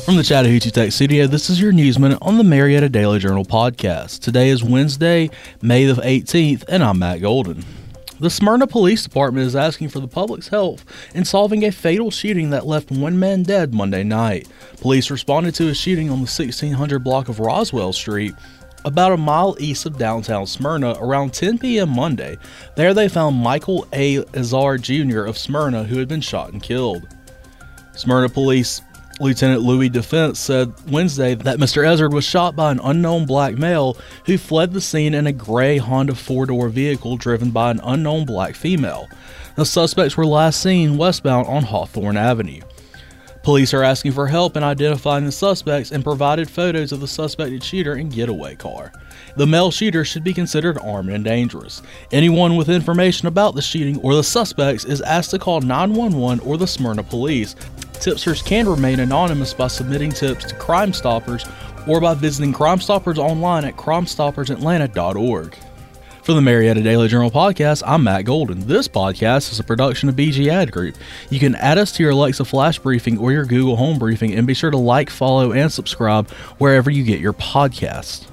From the Chattahoochee Tech Studio, this is your News Minute on the Marietta Daily Journal podcast. Today is Wednesday, May the 18th, and I'm Matt Golden. The Smyrna Police Department is asking for the public's help in solving a fatal shooting that left one man dead Monday night. Police responded to a shooting on the 1600 block of Roswell Street, about a mile east of downtown Smyrna, around 10 p.m. Monday. There they found Michael A. Azar Jr. of Smyrna, who had been shot and killed. Smyrna Police Lieutenant Louis Defense said Wednesday that Mr. Ezard was shot by an unknown black male who fled the scene in a gray Honda four-door vehicle driven by an unknown black female. The suspects were last seen westbound on Hawthorne Avenue. Police are asking for help in identifying the suspects and provided photos of the suspected shooter and getaway car. The male shooter should be considered armed and dangerous. Anyone with information about the shooting or the suspects is asked to call 911 or the Smyrna Police. Tipsters can remain anonymous by submitting tips to Crime Stoppers or by visiting Crime Stoppers online at crimestoppersatlanta.org. For the Marietta Daily Journal podcast, I'm Matt Golden. This podcast is a production of BG Ad Group. You can add us to your Alexa Flash Briefing or your Google Home Briefing, and be sure to like, follow, and subscribe wherever you get your podcasts.